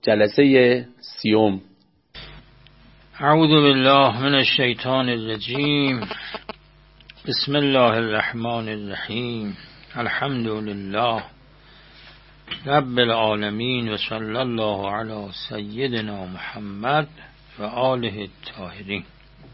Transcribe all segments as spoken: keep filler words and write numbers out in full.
جلسه سیوم. اعوذ بالله من الشیطان الرجیم. بسم الله الرحمن الرحیم. الحمد لله رب العالمین و صلی الله علی سیدنا محمد و آله الطاهرین.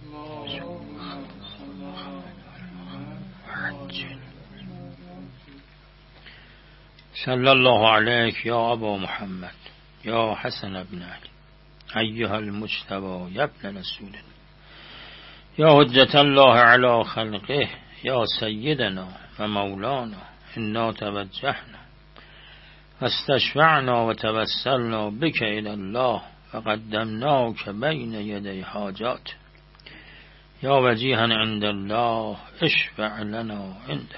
صلی الله علیک یا ابا محمد یا حسن ابن علی ایها المجتبی یا ابن رسول یا حجت الله علی خلقه یا سیدنا و مولانا انا توجهنا واستشفعنا و توسلنا بک الی الله و قدمناک بین یدی حاجات یا وجیها عند الله اشفع لنا عند.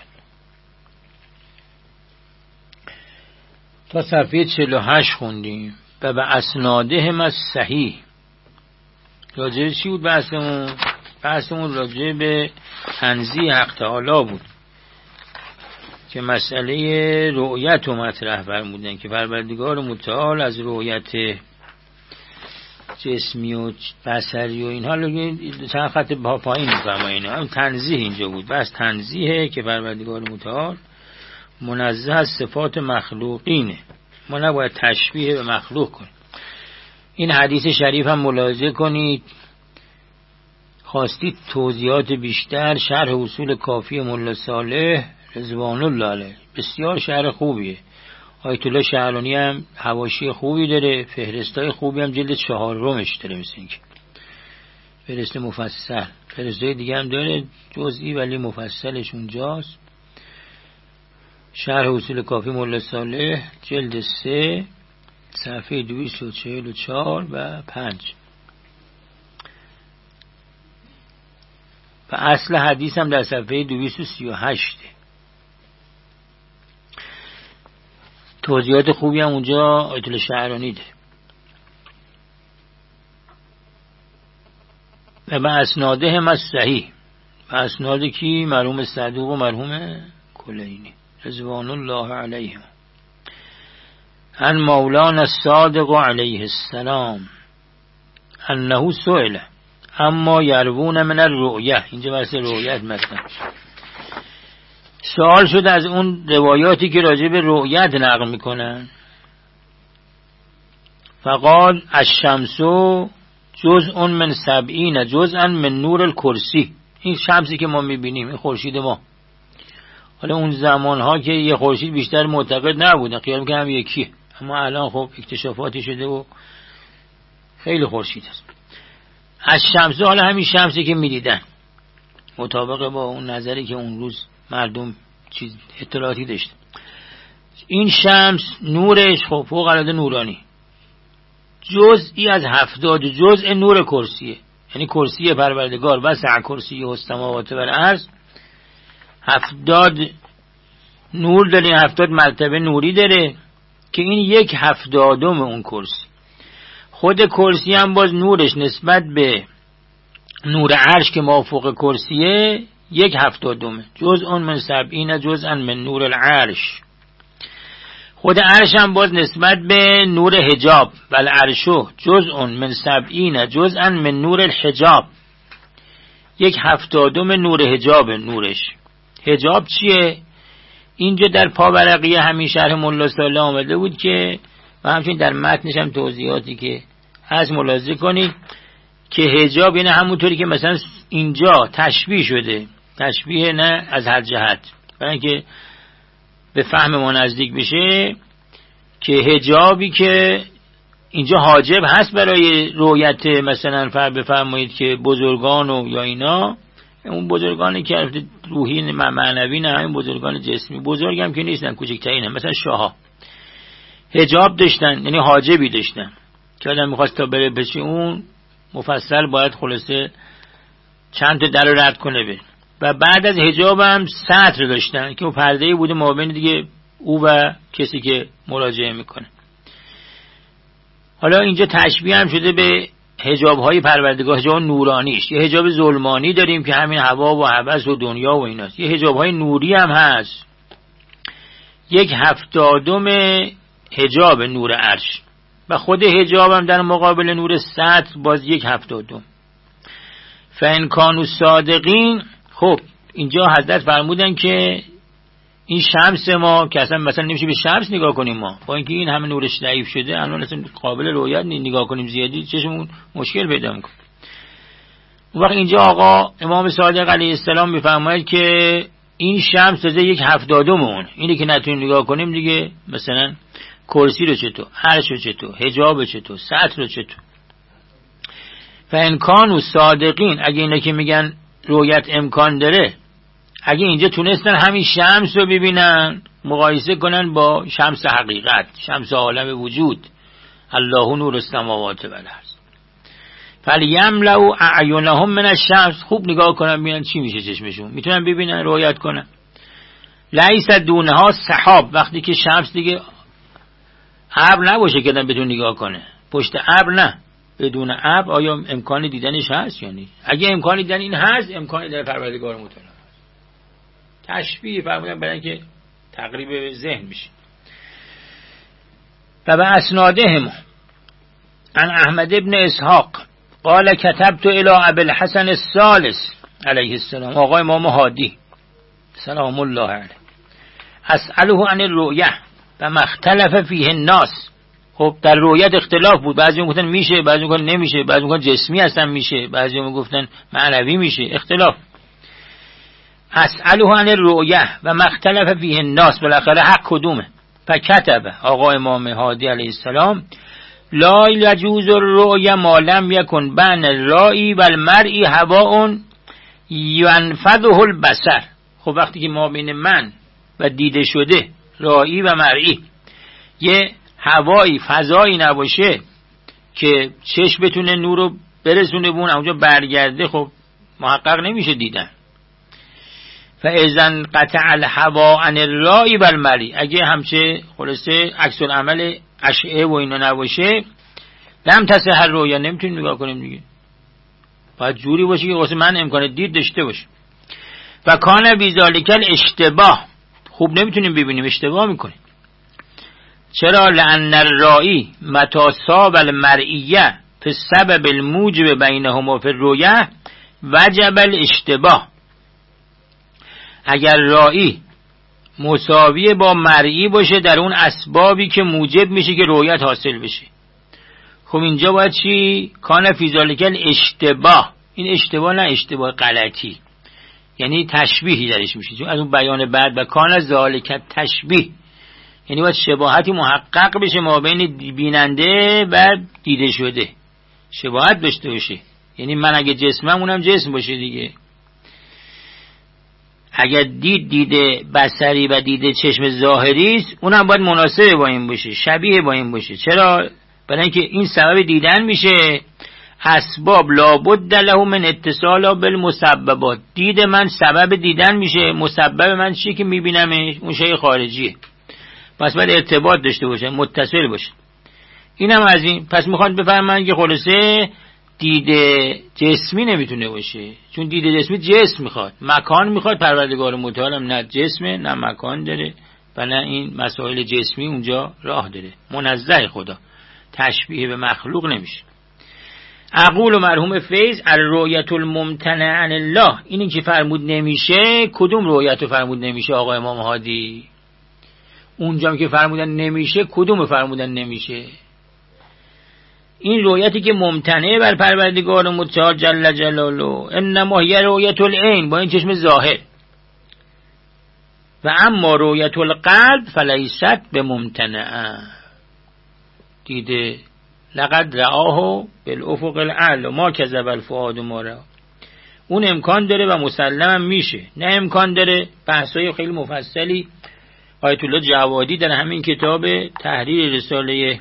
تا صفحه چهل و هشت خوندیم و به اسنادهم از صحیح. راجع چی بود بحثمون؟ بحثمون راجع به تنزیه حق تعالی بود که مسئله رؤیت رو مطرح فرمودن که پروردگار متعال از رؤیت جسمی و بصری و اینها چند خط پایین می‌فرمایند. هم تنزیه اینجا بود، بس تنزیه که پروردگار متعال منزه از صفات مخلوقینه، ما نباید تشبیه به مخلوق کنیم. این حدیث شریف هم ملاحظه کنید. خواستید توضیحات بیشتر، شرح اصول کافی ملا صالح رضوان الله علیه بسیار شرح خوبیه. آیت الله شعرانی هم حواشی خوبی داره، فهرستای خوبی هم جلد چهارمش داره، مثل اینکه فهرست مفصل. فهرستای دیگه هم داره جزئی ولی مفصلش اونجاست. شرح اصول کافی ملا صالح جلد سه صفحه دویست و چهل و چهار و پنج. و اصل حدیث هم در صفحه دویست و سی و هشت. توضیحات خوبی هم اونجا آیت الله شعرانی ده. و به اسناده هم از صحیح، و اسناده کی؟ مرحوم صدوق و مرحوم کلینی رضوان الله علیهم. ان مولانا الصادق علیه السلام انه سئل اما یروون من الرؤیه. اینجا بحث رؤیت مطرح سوال شد از اون روایاتی که راجع به رؤیت نقل میکنن. فقال الشمس جزء من سبعین جزءا من نور الکرسی. این شمسی که ما میبینیم، این خورشید ما، حالا اون زمان ها که یه خورشید بیشتر معتقد نبودن، خیال میکنم هم یکیه، اما الان خب اکتشافاتی شده و خیلی خورشید هست. از شمس، حالا همین شمسی که میدیدن مطابق با اون نظری که اون روز مردم چیز اطلاعاتی داشتن، این شمس نورش خب فوق العاده نورانی، جزئی از هفتاد جزء نور کرسیه. یعنی کرسی پروردگار وسع کرسی السماوات و الارض، هفتاد نور داره، هفتاد مرتبه نوری داره که این یک هفتادم اون کرسی. خود کرسی هم باز نورش نسبت به نور عرش که موافق کرسیه یک هفتادمه. جزء من سبعین جزءا من نور العرش. خود عرش هم باز نسبت به نور حجاب و العرشو جزء من سبعین جزءا من نور الحجاب، یک هفتادم نور حجاب. نورش حجاب چیه؟ اینجا در پاورقیه همین شرح ملا صالح آمده بود که و همچنین در متنش هم توضیحاتی که هست ملاحظه کنید که حجاب یعنی همونطوری که مثلا اینجا تشبیه شده، تشبیه نه از هر جهت برای اینکه به فهم ما نزدیک بشه، که حجابی که اینجا حاجب هست برای رؤیت، مثلا فرض بفرمایید که بزرگان و یا اینا، اون بزرگانی که روحی معنوی نه، همین بزرگان جسمی، بزرگ هم که نیستن، کوچکترین هم، مثلا شاها حجاب داشتن، یعنی حاجبی داشتن که آدم میخواست تا بره بشه اون مفصل باید خلاصه چند تا در رو رد کنه بره. و بعد از حجاب هم سطر داشتن که اون پرده‌ای بوده مابین دیگه او و کسی که مراجعه میکنه. حالا اینجا تشبیه هم شده به حجاب های پروردگار، حجاب نورانیش. یه حجاب ظلمانی داریم که همین هوا و هوس و دنیا و ایناست. یه حجاب های نوری هم هست، یک هفتادم حجاب نور عرش. و خود حجاب هم در مقابل نور سطر باز یک هفتادم. فإن کانوا صادقین. خب اینجا حضرت فرمودن که این شمس ما که اصلا مثلا نمیشه به شمس نگاه کنیم، ما با اینکه این همه نورش ضعیف شده الان اصلا قابل رؤیت نگاه کنیم زیادی چشمون مشکل پیدا میکنه. اون وقت اینجا آقا امام صادق علیه السلام میفرماید که این شمس تازه یک هفتادم اون، اینی که نتونیم نگاه کنیم دیگه، مثلا کرسی رو چطور، عرش رو چطور، حجاب چطور، سطر رو چطور. فإن کانوا صادقین، اگه اینا که میگن رؤیت امکان داره، اگه اینجا تونستن همین شمس رو ببینن، مقایسه کنن با شمس حقیقت، شمس عالم وجود، الله نور السماوات و الارض، فلیملؤ اعینهم من الشمس، خوب نگاه کنن ببینن چی میشه چشمشون، میتونن ببینن رؤیت کنن. لیس دونها سحاب، وقتی که شمس دیگه ابر نباشه که بتون نگاه کنه، پشت ابر نه، بدون ابر آیا امکان دیدنش هست یا نه؟ اگه امکان دیدن این هست، امکان دیدن پروردگار متعال هست. تشبیه فرمودن برای اینکه تقریب ذهن میشه. و به اسنادهم عن احمد ابن اسحاق قال كتبت الى ابي الحسن الثالث علیه السلام، آقای امام هادی سلام الله علیه، اسأله عن الرؤیه و ما اختلف فیه الناس. خب در رؤیت اختلاف بود، بعضی میگفتن میشه، بعضی میگفتن نمیشه، بعضی میگفتن جسمی هستن میشه، بعضی میگفتن معنوی میشه، اختلاف. اسأله عن الرؤیه و ما اختلف فیه الناس، بالاخره حق کدومه؟ فکتب آقا امام هادی علیه السلام لا یجوز الرؤیه ما لم یکن بین الرائی و المرئی هواء ینفذه البصر. خب وقتی که ما بین من و دیده شده، رائی و مرئی، یه هوایی فضایی نباشه که چشم بتونه نور رو برسونه بون اونجا برگرده، خب محقق نمیشه دیدن. فاذا قطع الهوا عن الرائی و المرئی، اگه همچه خلاصه عکس العمل اشعه و اینا نباشه، لم تصح الرؤیا، نمیتونیم نگاه کنیم دیگه، باید جوری باشه که واسه من امکان دید داشته باشه. و کان بذالک الاشتباه، خوب نمیتونیم ببینیم، اشتباه میکنیم. چرا؟ لأن الرائی متى صاب المرئیه فی السبب الموجب بینهما فی الرؤیه وجب الاشتباه. اگر رائی مساوی با مرئی باشه در اون اسبابی که موجب میشه که رؤیت حاصل بشه، خب اینجا باید چی؟ کان فی ذالک الاشتباه. این اشتباه نه اشتباه غلطی، یعنی تشبیهی درش میشه، چون از اون بیان بعد و کان ذالک تشبیه، یعنی باید شباهتی محقق بشه ما بین بیننده و دیده شده، شباهت داشته باشه. یعنی من اگه جسمم اونم جسم باشه دیگه. اگر دید دیده بصری و دیده چشم ظاهری است، اونم باید مناسب با این باشه، شبیه با این باشه. چرا؟ برای اینکه این سبب دیدن میشه. اسباب لابد له من اتصال بالمسببات، دید من سبب دیدن میشه، مسبب من چیه که میبینمش؟ اون شیء خارجیه، پس باید ارتباط داشته باشه، متصل باشه. اینم از این. پس میخواد بفهمن که خلاصه دید جسمی نمیتونه باشه، چون دید جسمی جسم میخواد، مکان میخواد. پروردگار متعال هم نه جسمه نه مکان داره و نه این مسائل جسمی اونجا راه داره، منزه خدا، تشبیه به مخلوق نمیشه. اقول مرحوم فیض الرؤیت الممتنع عن الله، اینی که فرمود نمیشه، کدوم رؤیت رو فرمود نمیشه آقا امام هادی؟ اونجا که فرمودن نمیشه، کدوم فرمودن نمیشه؟ این رؤیتی که ممتنع بر پروردگار متعال جل جلاله، انما هی رؤیت العین، با این چشم ظاهر، و اما رؤیت القلب فلیست بممتنع، دیده لقد رآه بالافق الاعلی ما کذب الفؤاد ما رأى، اون امکان داره و مسلم میشه. نه امکان داره، بحثای خیلی مفصلی آیت الله جوادی در همین کتاب تحریر رساله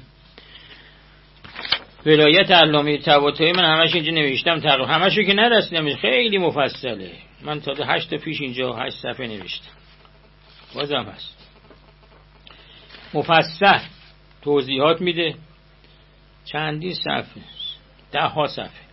ولایت علامه طباطبایی، من همش اینجا نوشتم، تقریبا همشو که نرسیدم، خیلی مفصله، من تا هشت تا پیش اینجا هشت صفحه نوشتم، بازم هست مفصل توضیحات میده، چندین صفحه، ده ها صفحه،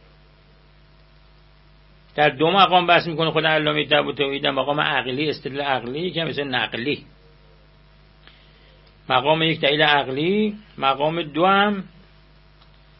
در دو مقام بحث میکنه خود علامه طباطبایی، در مقام عقلی، استدلال عقلی، که مثل نقلی، مقام یک دلیل عقلی، مقام دو هم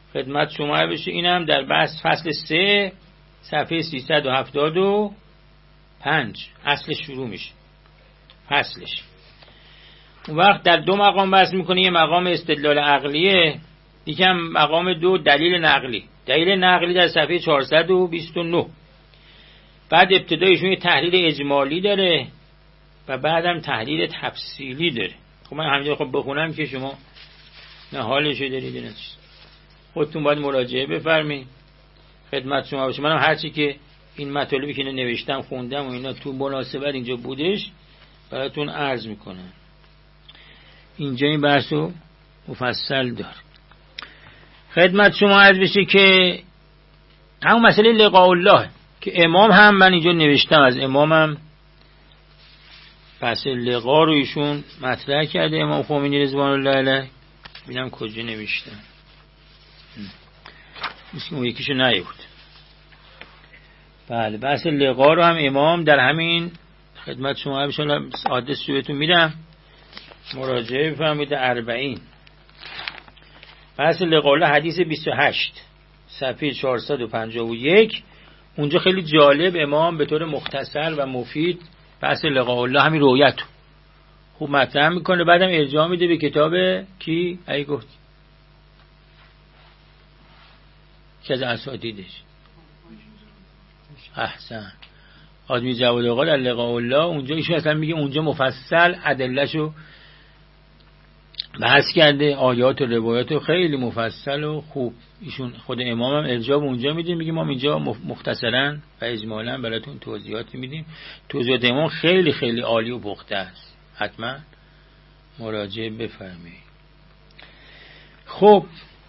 خدمت شما بشه. اینم در بحث فصل سه صفحه سیصد و هفتاد و پنج اصلش شروع میشه فصلش. اون وقت در دو مقام بحث میکنه، یه مقام استدلال عقلیه، یکم مقام دو دلیل نقلی. دلیل نقلی در صفحه چهارصد و بیست و نه. بعد ابتدایشون یه تحلیل اجمالی داره و بعدم تحلیل تفصیلی داره. خب من همینجا خب بخونم که شما نه حالشو دارید نه چیز. خودتون باید مراجعه بفرمایید. خدمت شما باشه. منم هرچی که این مطالبی که نوشتم خوندم و اینا تو مناسبت اینجا بودش براتون عرض میکنم. اینجا این بحثو مفصل داره. خدمت شما عرض بشه که همون مسئله لقاء الله که امام هم من اینجا نوشتم، از امامم بحث لقا رو ایشون مطرح کرده، امام خمینی رضوان الله علیه. ببینم کجا نوشتم، مثل اون یکیشو نیاورد. بله بحث لقا رو هم امام در همین خدمت شما بشه، آدرس رو بهتون میدم مراجعه بفرمایید. اربعین بحث لقاء الله حدیث بیست و هشت صفحه چهارصد و پنجاه و یک. اونجا خیلی جالب امام به طور مختصر و مفید بحث لقاء الله همین رویت خوب مطرح میکنه، بعدم ارجاع میده به کتاب کی ای گفت که از اساتیدش. احسن آدمی جواد آقا در لقاء الله اونجا ایشون اصلا میگه اونجا مفصل ادلهشو بحث کرده، آیات و روایات خیلی مفصل و خوب. ایشون خود امام هم ارجاع اونجا میدیم، میگه ما اینجا مختصرا و اجمالا براتون توضیحات میدیم. توضیحات امام خیلی خیلی عالی و پخته است، حتما مراجعه بفرمایید. خب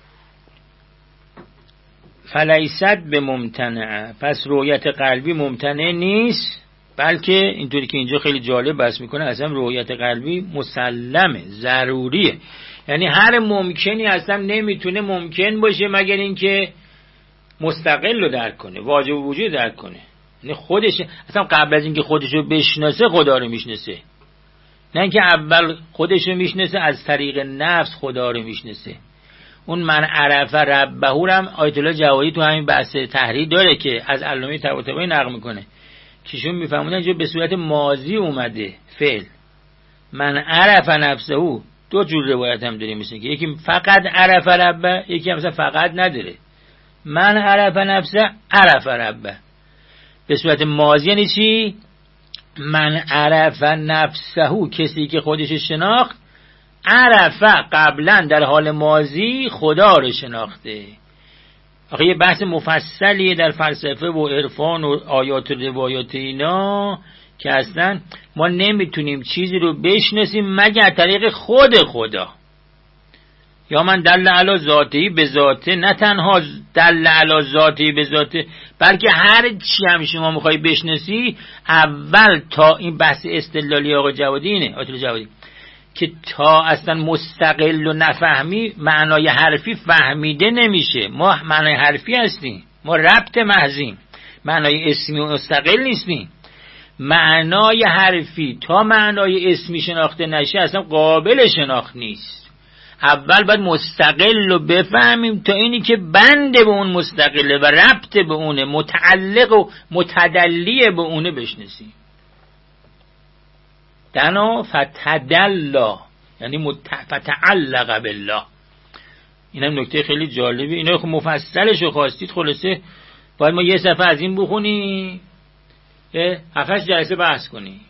فلیست به ممتنعه، پس رؤیت قلبی ممتنع نیست، بلکه اینطوری که اینجا خیلی جالب بحث میکنه اصلا رؤیت قلبی مسلمه، ضروریه. یعنی هر ممکنی اصلا نمیتونه ممکن باشه مگر اینکه مستقل رو درک کنه، واجب وجود درک کنه. یعنی خودش اصلا قبل از اینکه خودش رو بشناسه خدا رو میشناسه، نه اینکه اول خودش رو میشناسه از طریق نفس خدا رو میشناسه. اون من عرف ربه هم آیت الله جوادی تو همین بحث تحریر داره که از علامه طباطبایی نقل میکنه که شون میفهمونن اینجا به صورت ماضی اومده فعل. من عرف نفسه، دو جور روایت هم داریم، مثل که یکی فقط عرف ربه، یکی هم مثلا فقط نداره. من عرف نفسه عرف ربه به صورت ماضی یعنی چی؟ من عرف نفسه، کسی که خودش شناخت، عرف قبلا در حال ماضی خدا رو شناخته. آخه یه بحث مفصلیه در فلسفه و عرفان و آیات و روایات اینا که اصلا ما نمیتونیم چیزی رو بشناسیم مگر طریق خود خدا. یا من دل علی ذاتی به ذاته، نه تنها دل علی ذاتی به ذاته بلکه هر چی هم شما میخوای بشناسی اول تا این بحث استدلالی آقا جوادی اینه، آیت الله جوادی، که تا اصلا مستقل و نفهمی معنای حرفی فهمیده نمیشه. ما معنای حرفی هستیم، ما ربط محضیم، معنای اسمی و مستقل نیستیم. معنای حرفی تا معنای اسمی شناخته نشه اصلا قابل شناخت نیست. اول باید مستقل رو بفهمیم تا اینی که بند به اون مستقله و ربط به اونه، متعلق و متدلی به اونه بشناسیم. دنا فتدلا یعنی مت... فتعلق بالله. این هم نکته خیلی جالبه. اینا خب مفصلش رو خواستید خلاصه باید ما یه صفحه از این بخونی یه هفتش جلسه بحث کنی.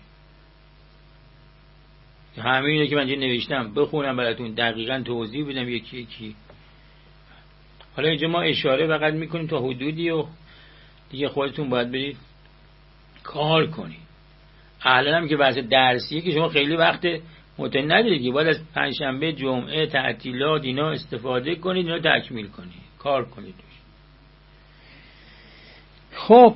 همه اینو که من اینجا نوشتم بخونم براتون دقیقا توضیح بدم یکی یکی. حالا اینجا ما اشاره فقط میکنیم تا حدودی و دیگه خودتون باید برید کار کنید. الان هم که بحث درسیه که شما خیلی وقت متن ندارید که باید از پنجشنبه جمعه تعطیلات اینا استفاده کنید، اینا تکمیل کنید، کار کنید. خب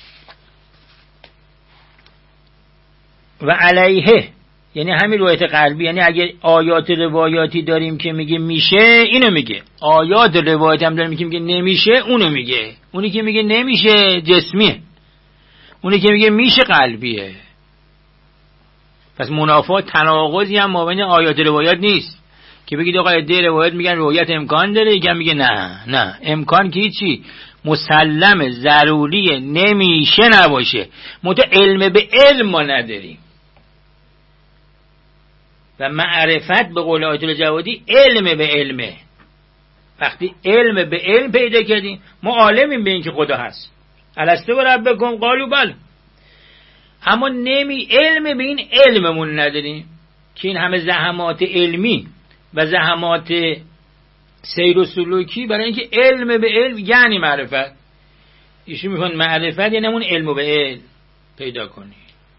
و علیه یعنی همین روایت قلبی، یعنی اگه آیات روایاتی داریم که میگه میشه اینو میگه، آیات روایاتی هم داریم که میگه نمیشه اونو میگه. اونی که میگه نمیشه جسمیه، اونی که میگه میشه قلبیه. پس منافات تناقضی هم ما بین آیات روایات نیست که بگید آقا عده روایت میگن رویت امکان داره، یکم میگه نه نه امکان که هیچی، مسلم ضروریه نمیشه نباشه، مت علم به علم ما نداریم و معرفت به قول آیت الله جوادی علم به علمه. وقتی علم به علم پیدا کردیم ما عالمیم به این که خدا هست. الستو و ربکم قالوا بله، اما نمی علم به این علممون نداریم که این همه زحمات علمی و زحمات سیر و سلوکی برای اینکه علم به علم یعنی معرفت. ایشون میخوان معرفت یعنی همون علم به علم پیدا کنی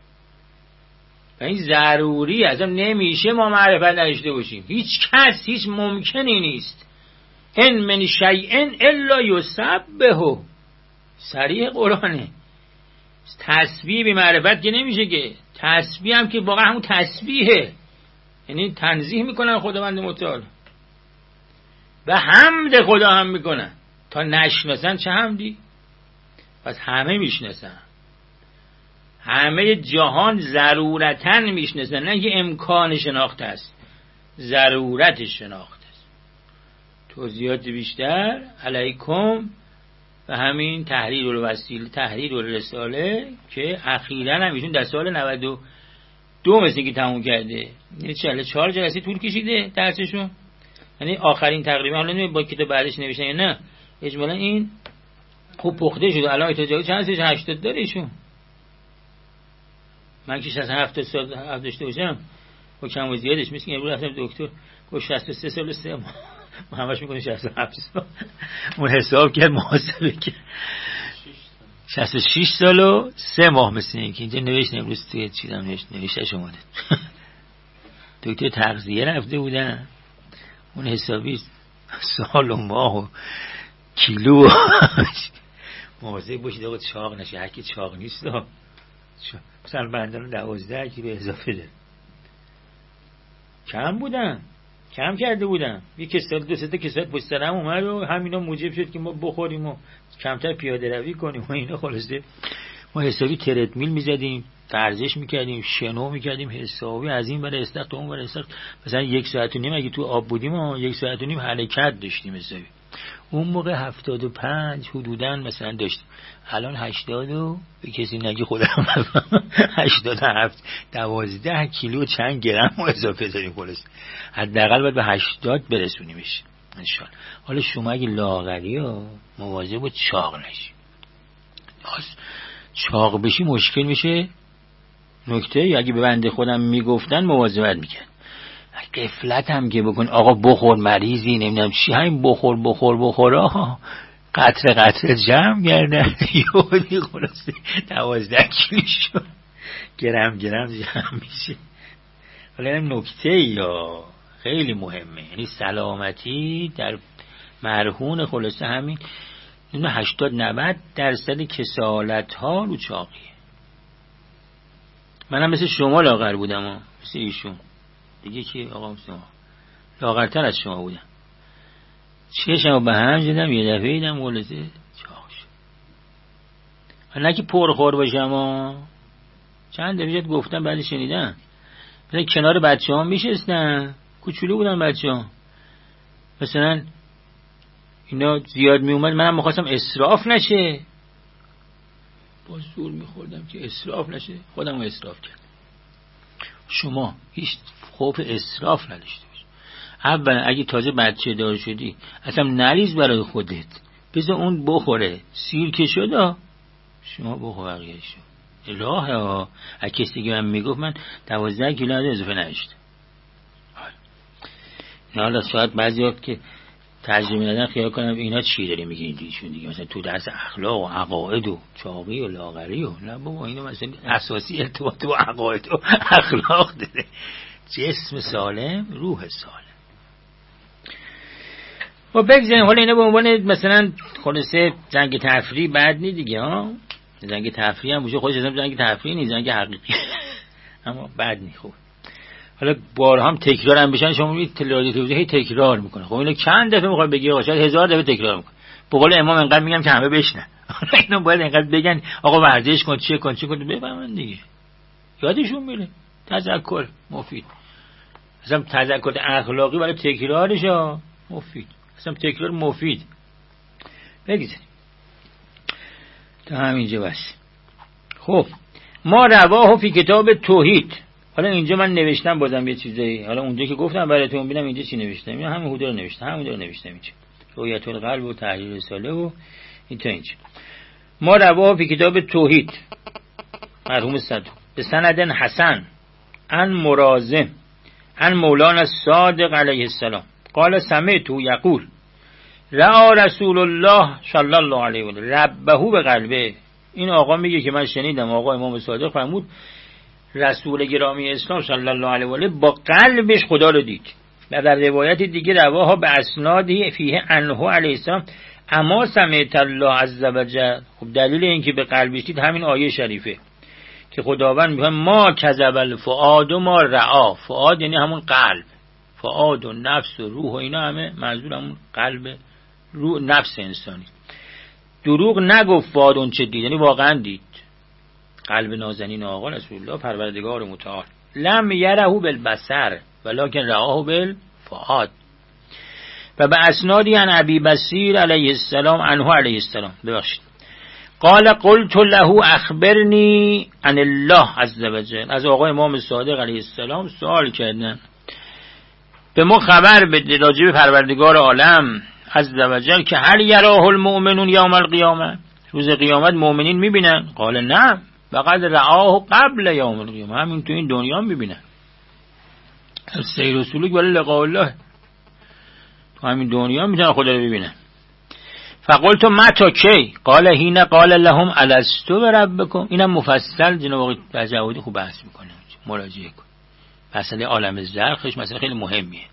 و این ضروری است. نمیشه ما معرفت نداشته باشیم، هیچ کس هیچ ممکنی نیست. ان من شیء الا یسبحه، صریح قرآنه. تسبیح بی معرفت که نمیشه که، تسبیح هم که واقعا همون تسبیحه، یعنی تنزیه میکنن خداوند متعال و حمد خدا هم میکنن. تا نشناسن چه حمدی؟ پس همه میشناسن، همه جهان ضرورتاً میشناسن، نه که امکان شناخت است، ضرورت شناخت است. توضیحات بیشتر علیکم و همین تحریر الوسیله تحریر الرساله که اخیراً هم ایشون در سال نود و دو مثل که تموم کرده، یعنی چهل چهار جلسه طول کشیده درسشون، یعنی آخرین تقریبا. حالا با کتاب بعدش نوشتن یا نه، اجمالا این خوب پخته شده. الان اتجاهی چند سالش؟ هشتاد داره ایشون. من که شصت و هفت سال عقد داشته باشم با کم و زیادش، مثل که امروز رفتم دکتر گفت شصت و سه سال و سه ماه، ما همش میکنیم شصت و هفت سال. اون حساب کرد محاسبه کرد شصت و شش سال و سه ماه. مثل این که اینجا نوشت امروز توی چیزم نوشت نوشتش اومده. دکتر تغذیه رفته بودن، اون حسابی سال و ماه و کیلو مواظب باشید آقا چاق نشه. هر کی چاق نیست مثلا بندان دوازده کیلو اضافه ده. کم بودن، کم کرده بودن. یک کسات دو سه تا کسات پشت سرم اومد و همینا موجب شد که ما بخوریم و کمتر پیاده روی کنیم و اینا. خلاصه ما حسابی ترتمیل میزدیم، ورزش میکردیم، شنو میکردیم، حسابی از این برای استخ تا اون برای استخ. مثلا یک ساعت و نیم اگه تو آب بودیم و یک ساعت و نیم حرکت داشتیم حسابی. اون موقع هفتاد و پنج حدوداً مثلا داشتیم، الان هشتاد و به کسی نگی خودم هشتاد و هفت دوازده کیلو چند گرم و اضافه داریم. خلاص حداقل باید به هشتاد برسونیمش انشالله. حالا شما اگه لاغری و مواظب و چاق نشی، چاق بشی مشکل میشه. نکته اگه به بنده خودم میگفتن مواظبت میکرد. غفلت هم که بکن آقا بخور مریضی نمیدونم چی، همین بخور بخور بخور آها قطره قطره جمع گردن یهودی خلاصه دوازده کیلو شد، گرم گرم جمع میشه. حالا این نکته یا خیلی مهمه، یعنی سلامتی در مرهون خلاصه همین هشتاد نود درصد کسالت ها رو چاقیه. منم مثل شما لاغر بودم ها. مثل ایشون دیگه که آقا شما لاغرتر از شما بودم، چشمو به هم زدم یه دفعه دیدم خلاصه چاق شد. نه که پرخور باشم ها، چند دفعه گفتم بعد شنیدم مثلا کنار بچه ها میشستن، کوچولو بودن بچه ها، مثلا اینا زیاد می اومد منم میخواستم اسراف نشه، با زور میخوردم که اسراف نشه، خودم رو اسراف کردم. شما هیچ خوف اسراف نداشته باش. اولا اگه تازه بچه دار شدی اصلا نریز برای خودت، بذار اون بخوره، سیر که شده شما بخور بقیه شد. الهه ها اگه کسی که من میگفت من دوازده کیلو اضافه نشد. نه حالا شاید بعضی وقت که ترجمه ندن خیال کنم اینا چی داری میگین دیشون دیگه، مثلا تو درس اخلاق و عقاید و چاقی و لاغری و نه بابا اینا مثلا اساسی ارتباط با عقاید و اخلاق داره. جسم سالم روح سالم. و بگذاریم حالا اینا به عنوان مثلا خلاصه جنگ تفریح بعد نی دیگه ها، جنگ تفریح هم بوشه خودش اصلا جنگ تفریح نیست، جنگ حقیقی اما بعد نی. خوب حالا بارها هم تکرار هم بشن، شما میگید تلویزیون هی تکرار میکنه. خب اینو چند دفعه میخواد بگی آقا، شاید هزار دفعه تکرار میکنه. به قول امام انقدر میگم که همه بشنن. اینا باید انقدر بگن آقا ورزش کن، چیه کن، چی کن، بفهمن دیگه، یادشون میره. تذکر مفید. اصلا تذکر اخلاقی برای تکرارش ها مفید، اصلا تکرار مفید. بگذاریم تا همینجا بس. خب ما رواه فی کتاب توحید. حالا اینجا من نوشتم بازم یه چیزایی، حالا اونجا که گفتم براتون ببینم اینجا چی نوشتم، یا همین حدود رو نوشتم، همین رو نوشتم اینجا رویت القلب و تحلیل رساله و این تا اینجا. ما رواه فی کتاب توحید مرحوم صدوق به سند حسن عن مرازم عن مولانا الصادق علیه السلام قال سمعت یقول رأى رسول الله صلی الله علیه و ربه به قلبه. این آقا میگه که من شنیدم آقا امام صادق فرمود رسول گرامی اسلام صلی الله علیه و آله با قلبش خدا رو دید. و در روایت دیگه رواها به اسنادی فیه عنه علیه السلام اما سمعت الله عز وجل. خب دلیل این که به قلبش دید همین آیه شریفه که خداوند میگه ما کذب الفؤاد و ما رعا. فؤاد یعنی همون قلب، فؤاد و نفس و روح و اینا همه منظور همون قلب روح نفس انسانی. دروغ نگفت فؤاد اون چه دید، یعنی واقعا دید قلب نازنین آقا رسول الله پروردگار متعال. لم یره بالبصر ولکن رآه بالفؤاد. و به اسنادی عن ابی بصیر علیه السلام عنه علیه السلام ببخشید قال قلت له اخبرنی عن الله عز وجل. از آقا امام صادق علیه السلام سوال کردن به ما خبر بده راجع به پروردگار عالم عز وجل که هل یراه المؤمنون یوم القیامه، روز قیامت مؤمنین میبینن؟ قال نه فقد رآه قبل یوم القیامه، همین تو این دنیا میبینن. سیر و سلوک ولی لقاء الله، تو همین دنیا میتونن خدا رو ببینن. فقلت متى کی قال حين قال لهم الستو بربکم. اینم مفصل جناب آقای بجوادی خوب بحث میکنه، مراجعه کن. مسئله عالم زرخش مسئله خیلی مهمیه.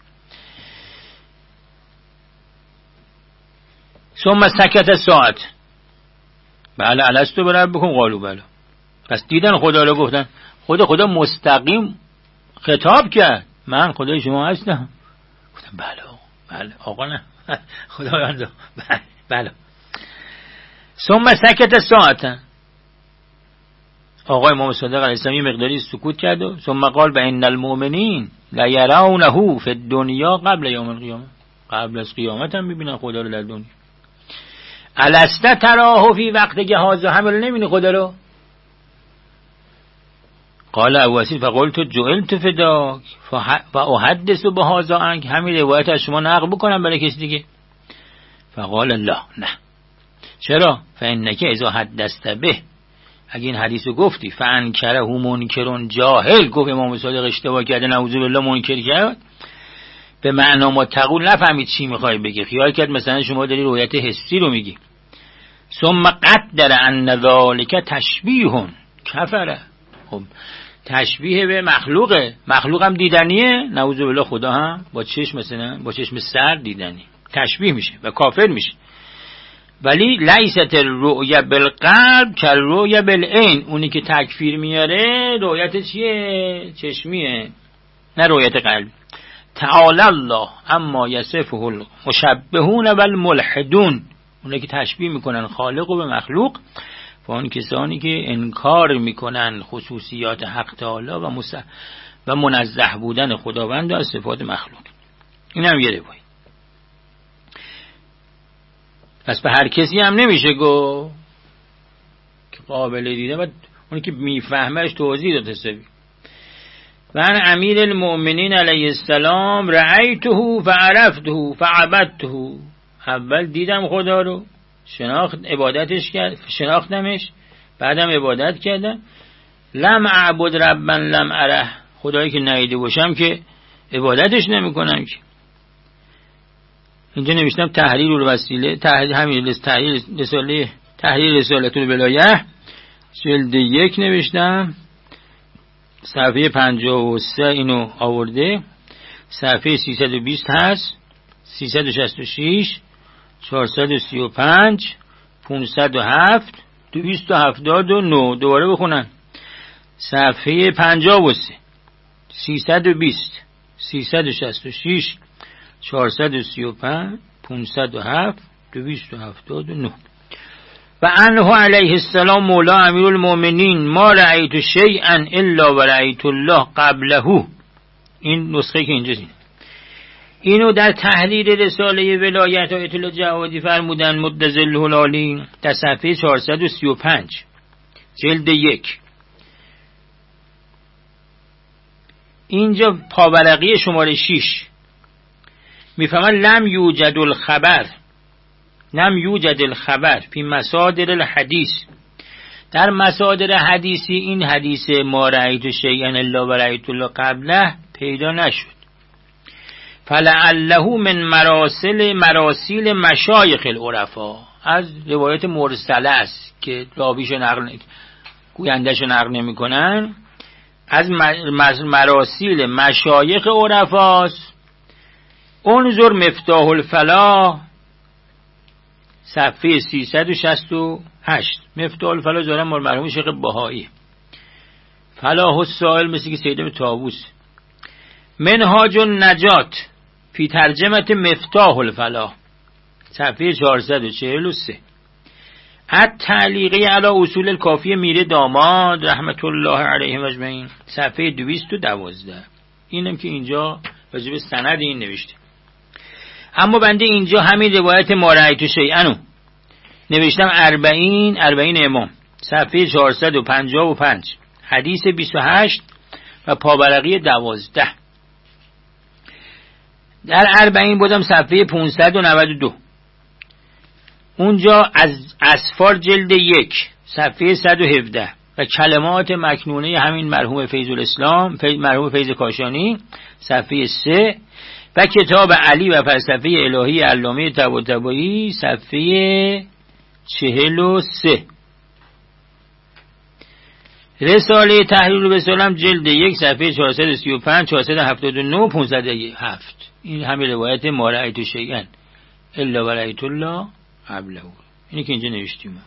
ثم سکت ساعت بله الستو بربکم قالوا بله. پس دیدن خدا رو گفتن، خدا خدا مستقیم خطاب کرد من خدای شما هستم. گفتم بله بله آقا نه خداوند بله بله. ثم سکت ساعت آقا امام صادق علیه السلام یه مقداری سکوت کرد و ثم قال بان المؤمنین لیرونه فی الدنیا قبل یوم القیامه. قبل از قیامت هم میبینن خدا رو در دنیا. الست تراه فی وقت جهاز حمل نمیبینی خدا رو؟ قال ابو اسید فقلت جعلت فداک فاحدث بهذا عنک. همین روایت از شما نقل بکنم برای کسی دیگه؟ فقال لا نه. چرا؟ فانک اذا حدثت به، اگه این حدیثو گفتی فانکره منکرون جاهل، گفت امام صادق اشتباه کرده نعوذ بالله منکر کرد، به معنا ما تقول نفهمید چی میخوای بگی، خیال کرد مثلا شما داری روایت حسی رو میگی. ثم قدر ان ذلک تشبیه کفره. خب تشبیه به مخلوقه، مخلوق هم دیدنیه نعوذ بالله، خدا هم با چشم مثلا با چشم سر دیدنی، تشبیه میشه و کافر میشه. ولی لیست الرؤیا بالقلب کالرؤیا بالعین. اونی که تکفیر میاره رؤیت چیه؟ چشمیه نه رؤیت قلب. تعالی الله اما یصفه المشبهون والملحدون. اونی که تشبیه میکنن خالق و به مخلوق و اون کسانی که انکار میکنن خصوصیات حق تعالی و مس... و منزه بودن خداوند از صفات مخلوق. این هم یه روایت. پس به هر کسی هم نمیشه گو که قابل دیده و اونی که میفهمهش توضیح داده سوی. و ان امیر المؤمنین علیه السلام رأیته فعرفته فعبدته. اول دیدم خدا رو، شناخت عبادتش کرد، شناختمش، بعدم عبادت کردم. لم اعبد ربا لم اره. خدایی که ندیده باشم که عبادتش نمیکنم که. اینجا نوشتم تحریر الوسیله، تحریر همین تحریر رساله تحریر رسالت الولایه جلد یک نوشتم صفحه پنجاه و سه اینو آورده، صفحه سیصد و بیست هست، سیصد و شصت و شش، چهارصد و سی و پنج، پانصد و هفت، دویست و هفتاد و نه. دوباره بخونم صفحه پنجاه و سه، سیصد و بیست، سیصد و شصت و شش، چهارصد و سی و پنج، پانصد و هفت، دویست و هفتاد و نه. و عنه علیه السلام مولا امیر المؤمنین ما رأیت شیئا الا و رأیت الله قبله. این نسخه که اینجا دید. اینو در تحریر رساله ولایت آیت الله جوادی فرمودن مد ظله العالی در صفحه چهارصد و سی و پنج جلد یک. اینجا پاورقی شماره شش میفهمن لم یوجد الخبر لم یوجد الخبر فی مصادر الحدیث، در مصادر حدیثی این حدیث ما رأیت شیئا الا و رأیت الله قبله پیدا نشد. فلعله من مراسل مراسیل مشایخ العرفا، از روایت مرسله است که راویش نقل گوینده‌شو نقل نمی‌کنن، از مراسیل مشایخ عرفاست. انظر مفتاح الفلاح صفحه سیصد و شصت و هشت. مفتاح الفلاح زارن مرحوم شیخ بهایی. فلاح السائل مثل که سید طاووس. منهاج النجات فی ترجمه مفتاح الفلاح صفحه چهارصد و چهل و سه. التعلیقی علی اصول الکافی میر داماد رحمت الله علیهم اجمعین صفحه دویست و دوازده. اینم که اینجا راجع به سند این نوشته. اما بنده اینجا همین روایت ما رأیت شیئا نوشتم اربعین اربعین امام صفحه چهارصد و پنجاه و پنج حدیث بیست و هشت و پاورقی دوازده. در اربعین بودم صفحه پانصد و نود و دو. اونجا از اسفار جلد یک صفحه صد و هفده و کلمات مکنونه همین مرحوم فیض الاسلام فیض مرحوم فیض کاشانی صفحه سه و کتاب علی و فلسفه الهی علامه طباطبایی صفحه چهل و سه. رساله تحریر رسالم جلد یک صفحه چهارصد و سی و پنج چهارصد و هفتاد و نه پانصد و هفت. این همه روایت ما رأیت شیئا الا و رأیت الله قبله. اینی که اینجا نوشتیم.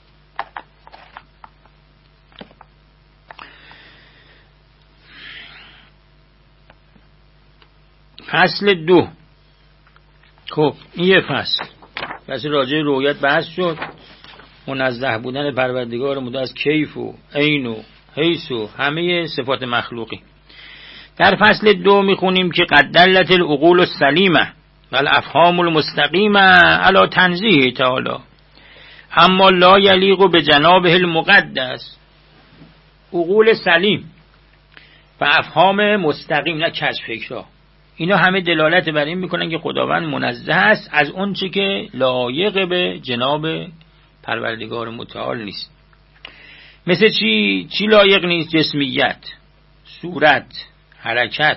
فصل دو. خب این یه فصل فصل راجع رویت بحث شد، منزه بودن پروردگار مده از کیف و عین و حیث و همه صفات مخلوقی. در فصل دو میخونیم که قد دلت العقول السلیمه و الافهام المستقیمه علی تنزیه تعالی اما لا یلیق به جنابه المقدس. عقول سلیم و افهام مستقیم، نه کج فکرها، اینا همه دلالت بر این میکنن که خداوند منزه است از اون چی که لایق به جناب پروردگار متعال نیست. مثل چی؟ چی لایق نیست؟ جسمیت، صورت، حرکت،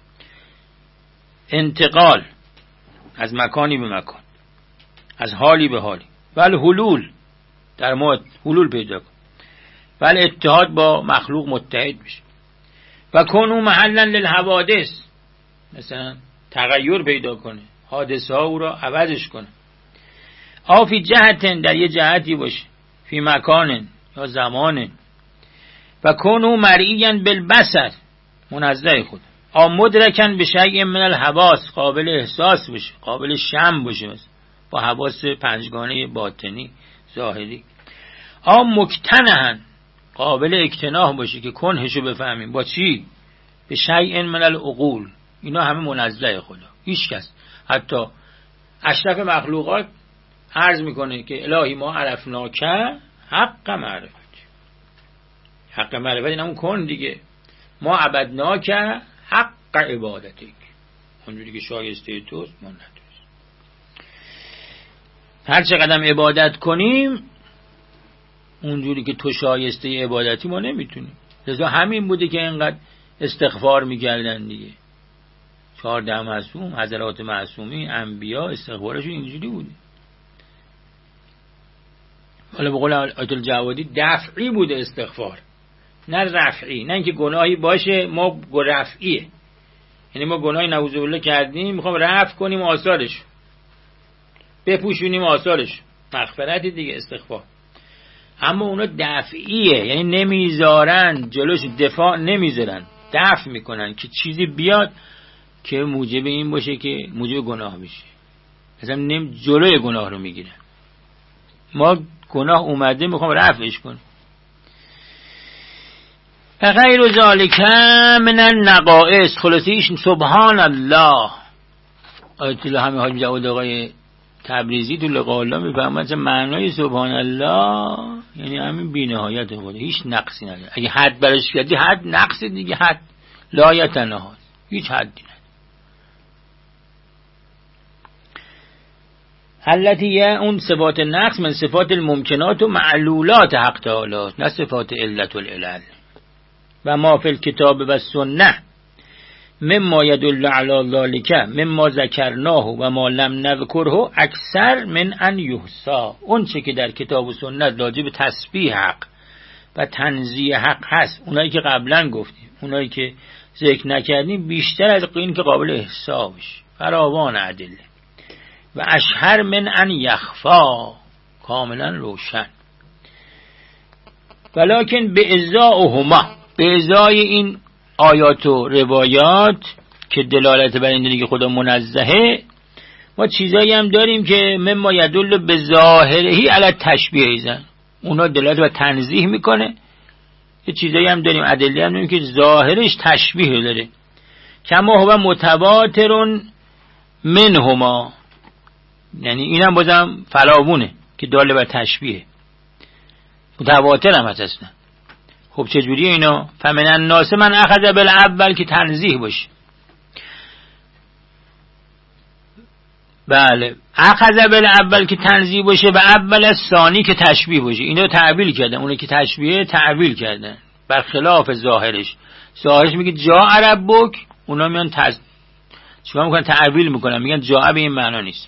انتقال از مکانی به مکان، از حالی به حالی، ولی حلول در ما حلول پیدا کن، ولی اتحاد با مخلوق متحد بشه و کنو محلا للحوادث، مثلا تغییر پیدا کنه، حادثه ها او را عوضش کنه. آفی جهتن در یه جهتی باشه، فی مکانن یا زمانن و کنو مرئیاً بالبصر منزه خود، آ مدرکن به شیء من الحواس قابل احساس باشه، قابل شم باشه، مثلا با حواس پنجگانه باطنی ظاهری. آ مکتنهن قابل اکتناه باشه که کنهشو بفهمیم. با چی؟ به شیء من العقول. اینا همه منزه خدا. هیچ کس حتی اشرف مخلوقات عرض میکنه که الهی ما عرفناک حق معرفت. حق معرفت این همون کن دیگه. ما عبدناک حق عبادتک، اونجوری که شایسته توست ما نداریم. هر چقدر عبادت کنیم اونجوری که تو شایسته عبادتی ما نمیتونیم. لذا همین بوده که اینقدر استغفار میکردن دیگه. چهارده معصوم، حضرات معصومین، انبیا استغفارشون اینجوری بوده. حالا به قول آیت الجوادی دفعی بوده استغفار، نه رفعی. نه اینکه گناهی باشه ما رفعیه، یعنی ما گناهی نعوذ بالله کردیم میخوام رفع کنیم آثارش، بپوشونیم آثارش، مغفرتی دیگه استغفار. اما اونا دفعیه، یعنی نمیذارن جلوش، دفاع نمیذارن، دفع میکنن که چیزی بیاد که موجب این باشه که موجب گناه بشه. مثلا نمی جلوی گناه رو میگیرن. ما گناه اومده میخوام رفعش کنیم. و غیر ذالک من النقائص. خلاصیش سبحان الله. آیت الله همین حاج جواد آقای تبریزی تو لقاء الله میفهمد معنای سبحان الله یعنی همین بی‌نهایت خدا، هیچ نقصی نداره. اگه حد برش کردی حد نقص دیگه، حد لا یتناهی، هیچ حدی نداره. التي اون صفات نقص من صفات الممکنات و معلولات حق تعالی، نه صفات علت العلل. و ما فی الکتاب و سنه مما یدل علی ذلک مما ذکرناه و ما لم نذکره اکثر من ان یحصی. اون چه که در کتاب و سنت راجع به تسبیح حق و تنزیه حق هست، اونایی که قبلا گفتیم، اونایی که ذکر نکردیم، بیشتر از این که قابل احصا بشه، فراوان ادله. و اشهر من ان یخفا، کاملا روشن. ولکن به ازاءهما، به ازای این آیات و روایات که دلالت بر این داره که خدا منزهه، ما چیزایی هم داریم که مما یدل به ظاهرهی علی تشبیه ایزن، اونا دلالت بر تنزیه میکنه. یه چیزایی هم داریم، ادله هم داریم که ظاهرش تشبیه داره. کما هو متواتر منهما، یعنی اینم بازم فراوونه که داله بر تشبیه، متواتر هم هست اصلا. خب چجوری اینا؟ فمن الناس من اخذ بالاول که تنزیه باشه. بله، اخذ بالاول که تنزیه باشه و اول ثانی که تشبیه باشه. اینا تعبیل کردن، اونه که تشبیه تعبیل کردن برخلاف ظاهرش. ظاهرش میگه جاء ربک، اونا میان تز... چیکار میکنن؟ تعبیل میکنن، میگن جاء به این معنا نیست.